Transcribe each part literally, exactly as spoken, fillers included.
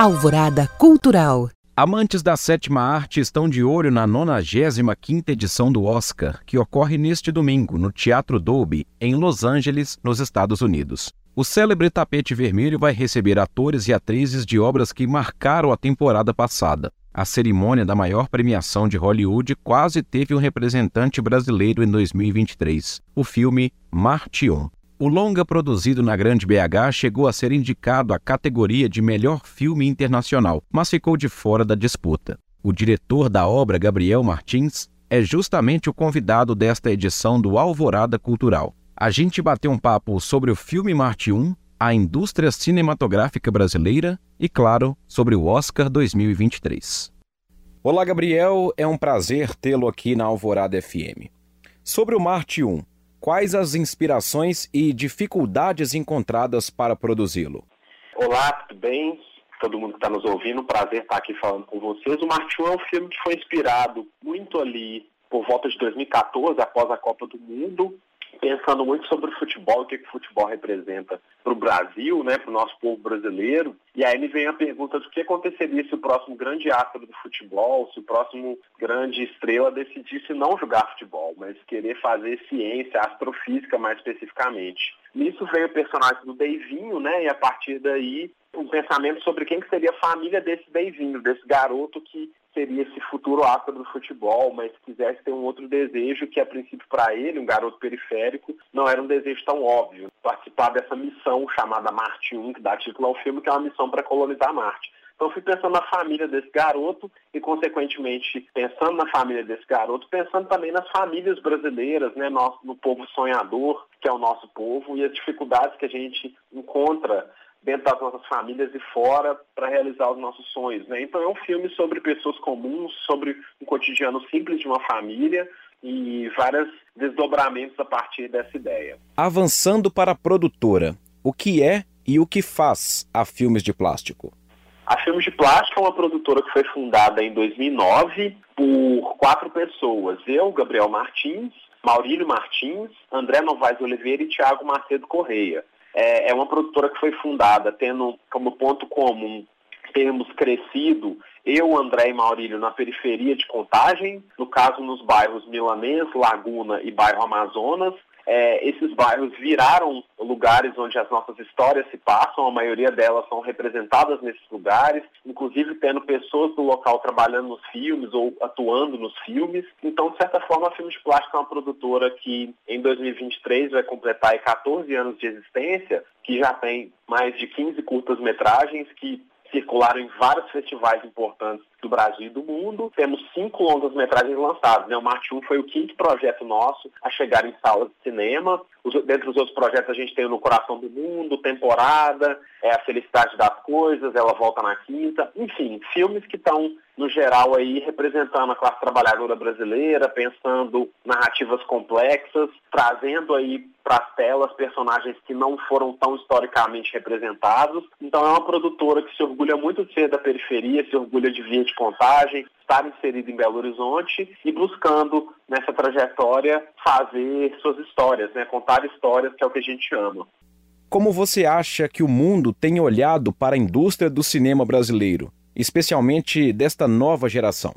Alvorada Cultural. Amantes da sétima arte estão de olho na nonagésima quinta edição do Oscar, que ocorre neste domingo no Teatro Dolby, em Los Angeles, nos Estados Unidos. O célebre tapete vermelho vai receber atores e atrizes de obras que marcaram a temporada passada. A cerimônia da maior premiação de Hollywood quase teve um representante brasileiro em dois mil e vinte e três, o filme Marte um. O longa produzido na Grande B H chegou a ser indicado à categoria de melhor filme internacional, mas ficou de fora da disputa. O diretor da obra, Gabriel Martins, é justamente o convidado desta edição do Alvorada Cultural. A gente bateu um papo sobre o filme Marte um, a indústria cinematográfica brasileira e, claro, sobre o Oscar dois mil e vinte e três. Olá, Gabriel, é um prazer tê-lo aqui na Alvorada F M. Sobre o Marte um, quais as inspirações e dificuldades encontradas para produzi-lo? Olá, tudo bem? Todo mundo que está nos ouvindo, um prazer estar aqui falando com vocês. O Marte um é um filme que foi inspirado muito ali por volta de dois mil e quatorze, após a Copa do Mundo, pensando muito sobre o futebol, o que, que o futebol representa para o Brasil, né, para o nosso povo brasileiro. E aí me vem a pergunta do que aconteceria se o próximo grande astro do futebol, se o próximo grande estrela decidisse não jogar futebol, mas querer fazer ciência, astrofísica mais especificamente. Nisso veio o personagem do Deivinho, né, e a partir daí um pensamento sobre quem que seria a família desse Deivinho, desse garoto que seria esse futuro astro do futebol, mas quisesse ter um outro desejo que, a princípio, para ele, um garoto periférico, não era um desejo tão óbvio. Participar dessa missão chamada Marte um, que dá título ao filme, que é uma missão para colonizar Marte. Então, fui pensando na família desse garoto e, consequentemente, pensando na família desse garoto, pensando também nas famílias brasileiras, né, no, no povo sonhador, que é o nosso povo, e as dificuldades que a gente encontra dentro das nossas famílias e fora para realizar os nossos sonhos, né? Então é um filme sobre pessoas comuns, sobre um cotidiano simples de uma família e vários desdobramentos a partir dessa ideia. Avançando para a produtora, o que é e o que faz a Filmes de Plástico? A Filmes de Plástico é uma produtora que foi fundada em dois mil e nove por quatro pessoas. Eu, Gabriel Martins, Maurílio Martins, André Novaes Oliveira e Thiago Macedo Correia. É uma produtora que foi fundada tendo como ponto comum termos crescido, eu, André e Maurílio, na periferia de Contagem, no caso nos bairros Milanês, Laguna e bairro Amazonas. É, esses bairros viraram lugares onde as nossas histórias se passam, a maioria delas são representadas nesses lugares, inclusive tendo pessoas do local trabalhando nos filmes ou atuando nos filmes. Então, de certa forma, a Filmes de Plástico é uma produtora que em dois mil e vinte e três vai completar quatorze anos de existência, que já tem mais de quinze curtas-metragens que circularam em vários festivais importantes do Brasil e do mundo. Temos cinco longas-metragens lançadas, né? O Marte um foi o quinto projeto nosso a chegar em salas de cinema. Os, dentre os outros projetos a gente tem o No Coração do Mundo, Temporada, é, A Felicidade das Coisas, Ela Volta na Quinta. Enfim, filmes que estão, no geral, aí representando a classe trabalhadora brasileira, pensando narrativas complexas, trazendo aí para as telas personagens que não foram tão historicamente representados. Então é uma produtora que se orgulha muito de ser da periferia, se orgulha de vir de Contagem, estar inserida em Belo Horizonte e buscando, nessa trajetória, fazer suas histórias, né? Contar histórias, que é o que a gente ama. Como você acha que o mundo tem olhado para a indústria do cinema brasileiro, especialmente desta nova geração?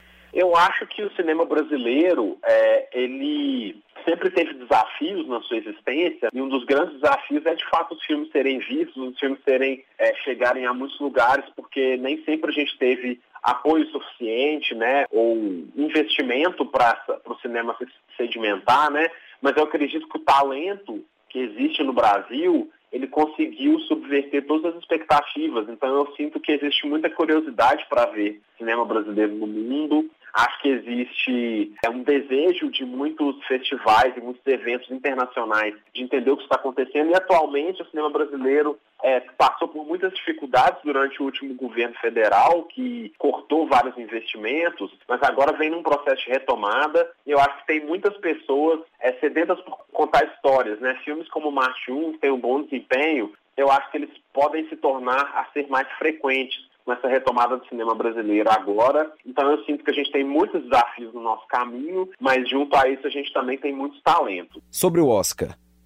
Eu acho que o cinema brasileiro, é, ele sempre teve desafios na sua existência, e um dos grandes desafios é, de fato, os filmes serem vistos, os filmes serem, é, chegarem a muitos lugares, porque nem sempre a gente teve apoio suficiente, né, ou investimento para o cinema se sedimentar, né, mas eu acredito que o talento que existe no Brasil, ele conseguiu subverter todas as expectativas. Então eu sinto que existe muita curiosidade para ver cinema brasileiro no mundo. Acho que existe é, um desejo de muitos festivais e muitos eventos internacionais de entender o que está acontecendo. E atualmente o cinema brasileiro é, passou por muitas dificuldades durante o último governo federal, que cortou vários investimentos, mas agora vem num processo de retomada. E eu acho que tem muitas pessoas é, sedentas por contar histórias, né? Filmes como Marte um têm um bom desempenho. Eu acho que eles podem se tornar a ser mais frequentes nessa retomada do cinema brasileiro agora. Então eu sinto que a gente tem muitos desafios no nosso caminho, mas junto a isso a gente também tem muitos talentos. Sobre o Oscar,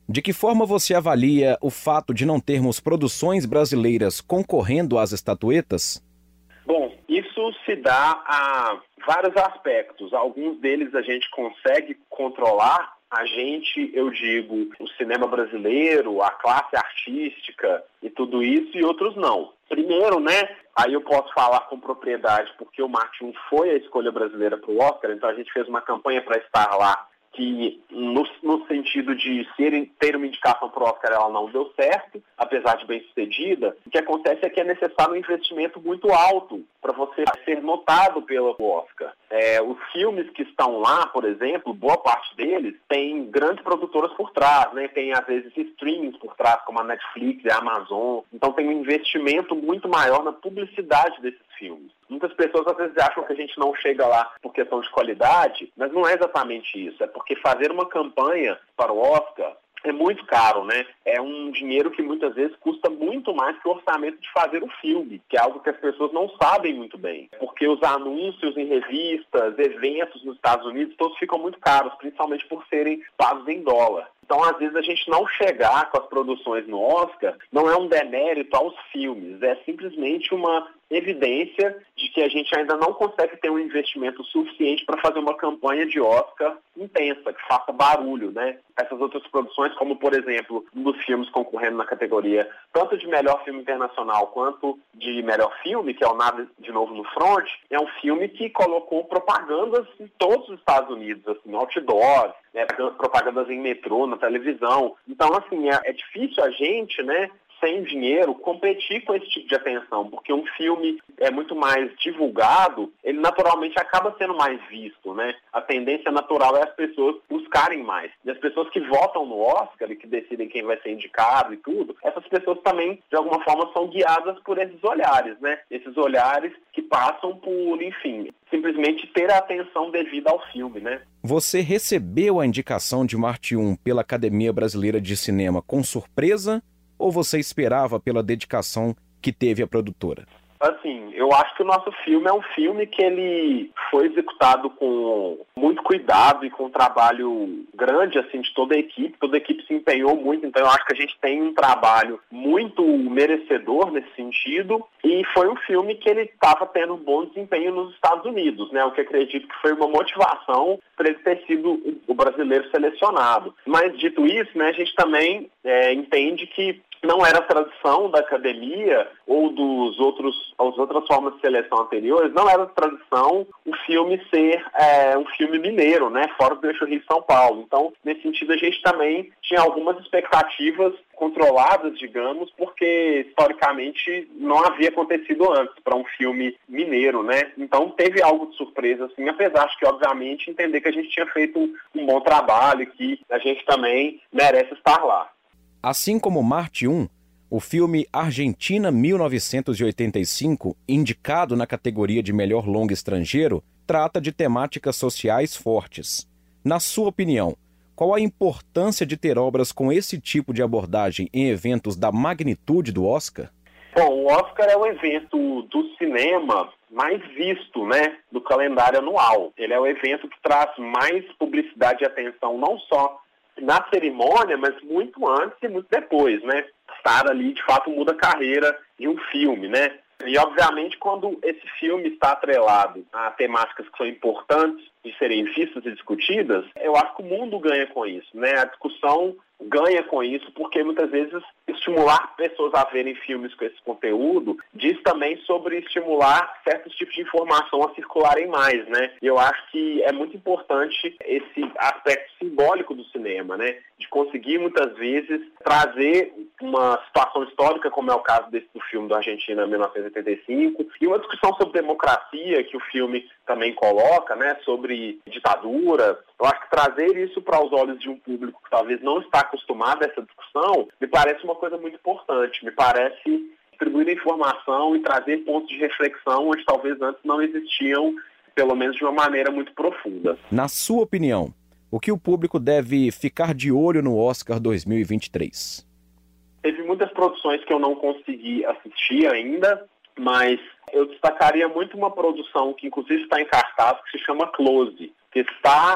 De que forma você avalia o fato de não termos produções brasileiras concorrendo às estatuetas? Bom, isso se dá a vários aspectos. Alguns deles a gente consegue controlar. A gente, eu digo, o cinema brasileiro, a classe artística e tudo isso, e outros não. Primeiro, né, aí eu posso falar com propriedade, porque o Marte um foi a escolha brasileira para o Oscar, então a gente fez uma campanha para estar lá, que no, no sentido de ser, ter uma indicação para o Oscar, ela não deu certo, apesar de bem sucedida. O que acontece é que é necessário um investimento muito alto para você ser notado pelo Oscar. É, os filmes que estão lá, por exemplo, boa parte deles tem grandes produtoras por trás, né? Tem às vezes streamings por trás, como a Netflix e a Amazon. Então tem um investimento muito maior na publicidade desses filmes. Muitas pessoas às vezes acham que a gente não chega lá por questão de qualidade, mas não é exatamente isso. É porque fazer uma campanha para o Oscar é muito caro, né? É um dinheiro que muitas vezes custa muito mais que o orçamento de fazer o filme, que é algo que as pessoas não sabem muito bem. Porque os anúncios em revistas, eventos nos Estados Unidos, todos ficam muito caros, principalmente por serem pagos em dólar. Então, às vezes, a gente não chegar com as produções no Oscar não é um demérito aos filmes, é simplesmente uma evidência de que a gente ainda não consegue ter um investimento suficiente para fazer uma campanha de Oscar intensa, que faça barulho, né? Essas outras produções, como, por exemplo, um dos filmes concorrendo na categoria tanto de melhor filme internacional quanto de melhor filme, que é o Nada de Novo no Front, é um filme que colocou propagandas em todos os Estados Unidos, assim, outdoors, né, propagandas em metrô, na televisão. Então, assim, é, é difícil a gente, né, sem dinheiro, competir com esse tipo de atenção, porque um filme é muito mais divulgado, ele naturalmente acaba sendo mais visto, né? A tendência natural é as pessoas buscarem mais. E as pessoas que votam no Oscar e que decidem quem vai ser indicado e tudo, essas pessoas também, de alguma forma, são guiadas por esses olhares, né? Esses olhares que passam por, enfim, simplesmente ter a atenção devida ao filme, né? Você recebeu a indicação de Marte um pela Academia Brasileira de Cinema com surpresa ou você esperava pela dedicação que teve a produtora? Assim, eu acho que o nosso filme é um filme que ele foi executado com muito cuidado e com um trabalho grande, assim, de toda a equipe. Toda a equipe se empenhou muito, então eu acho que a gente tem um trabalho muito merecedor nesse sentido. E foi um filme que ele estava tendo um bom desempenho nos Estados Unidos, né? O que acredito que foi uma motivação para ele ter sido o brasileiro selecionado. Mas, dito isso, né, a gente também é, entende que não era a tradição da academia ou dos outros, as outras formas de seleção anteriores, não era a tradição o filme ser é, um filme mineiro, né, fora do eixo Rio-São Paulo. Então, nesse sentido, a gente também tinha algumas expectativas controladas, digamos, porque historicamente não havia acontecido antes para um filme mineiro, né? Então teve algo de surpresa, assim, apesar de que, obviamente, entender que a gente tinha feito um, um bom trabalho e que a gente também merece estar lá. Assim como Marte um, o filme Argentina mil novecentos e oitenta e cinco, indicado na categoria de melhor longa estrangeiro, trata de temáticas sociais fortes. Na sua opinião, qual a importância de ter obras com esse tipo de abordagem em eventos da magnitude do Oscar? Bom, o Oscar é o evento do cinema mais visto, né, do calendário anual. Ele é o evento que traz mais publicidade e atenção, não só na cerimônia, mas muito antes e muito depois, né? Estar ali, de fato, muda a carreira de um filme, né? E, obviamente, quando esse filme está atrelado a temáticas que são importantes de serem vistas e discutidas, eu acho que o mundo ganha com isso, né? A discussão ganha com isso, porque muitas vezes estimular pessoas a verem filmes com esse conteúdo diz também sobre estimular certos tipos de informação a circularem mais, né? E eu acho que é muito importante esse aspecto simbólico do cinema, né? De conseguir, muitas vezes, trazer uma situação histórica, como é o caso desse do filme da Argentina mil novecentos e oitenta e cinco, e uma discussão sobre democracia, que o filme também coloca, né? Sobre ditadura. Eu acho que trazer isso para os olhos de um público que talvez não está acostumado a essa discussão, me parece uma coisa muito importante. Me parece distribuir informação e trazer pontos de reflexão onde talvez antes não existiam, pelo menos de uma maneira muito profunda. Na sua opinião, o que o público deve ficar de olho no Oscar dois mil e vinte e três? Teve muitas produções que eu não consegui assistir ainda, mas eu destacaria muito uma produção que inclusive está em cartaz, que se chama Close, que está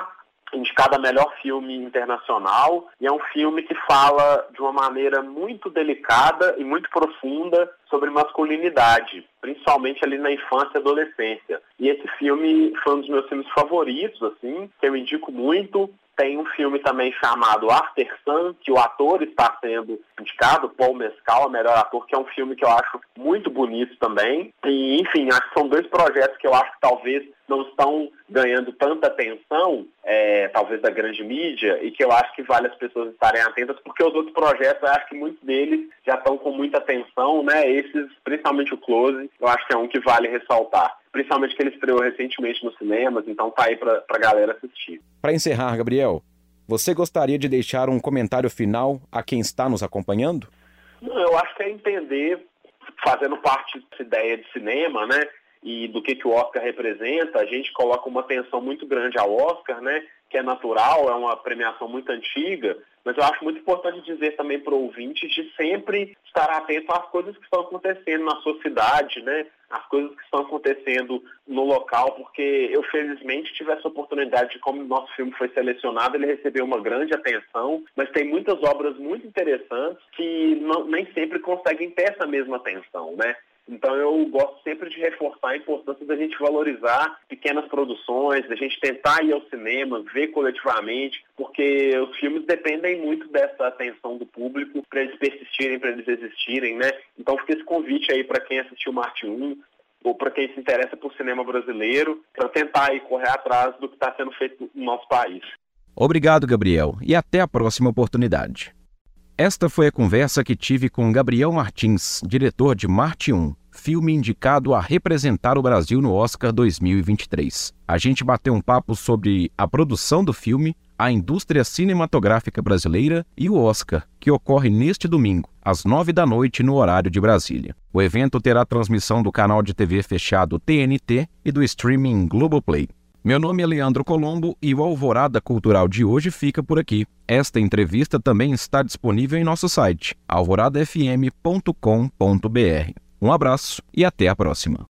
indicado a melhor filme internacional, e é um filme que fala de uma maneira muito delicada e muito profunda sobre masculinidade, principalmente ali na infância e adolescência. E esse filme foi um dos meus filmes favoritos, assim, que eu indico muito. Tem um filme também chamado After Sun, que o ator está sendo indicado, Paul Mescal, o melhor ator, que é um filme que eu acho muito bonito também. E, enfim, acho que são dois projetos que eu acho que talvez não estão ganhando tanta atenção, é, talvez da grande mídia, e que eu acho que vale as pessoas estarem atentas, porque os outros projetos, eu acho que muitos deles já estão com muita atenção, né? Esses, principalmente o Close, eu acho que é um que vale ressaltar. Principalmente que ele estreou recentemente nos cinemas, então tá aí pra, pra galera assistir. Para encerrar, Gabriel, você gostaria de deixar um comentário final a quem está nos acompanhando? Eu acho que é entender, fazendo parte dessa ideia de cinema, né, e do que, que o Oscar representa, a gente coloca uma atenção muito grande ao Oscar, né, que é natural, é uma premiação muito antiga, mas eu acho muito importante dizer também para o ouvinte de sempre estar atento às coisas que estão acontecendo na sua cidade, né, as coisas que estão acontecendo no local, porque eu felizmente tive essa oportunidade de, como o nosso filme foi selecionado, ele recebeu uma grande atenção, mas tem muitas obras muito interessantes que não, nem sempre conseguem ter essa mesma atenção, né? Então eu gosto sempre de reforçar a importância da gente valorizar pequenas produções, da gente tentar ir ao cinema, ver coletivamente, porque os filmes dependem muito dessa atenção do público para eles persistirem, para eles existirem, né? Então fica esse convite aí para quem assistiu Marte um, ou para quem se interessa por cinema brasileiro, para tentar aí correr atrás do que está sendo feito no nosso país. Obrigado, Gabriel, e até a próxima oportunidade. Esta foi a conversa que tive com Gabriel Martins, diretor de Marte um, filme indicado a representar o Brasil no Oscar dois mil e vinte e três. A gente bateu um papo sobre a produção do filme, a indústria cinematográfica brasileira e o Oscar, que ocorre neste domingo, às nove da noite, no horário de Brasília. O evento terá transmissão do canal de T V fechado T N T e do streaming Globoplay. Meu nome é Leandro Colombo e o Alvorada Cultural de hoje fica por aqui. Esta entrevista também está disponível em nosso site, alvorada f m ponto com ponto b r. Um abraço e até a próxima.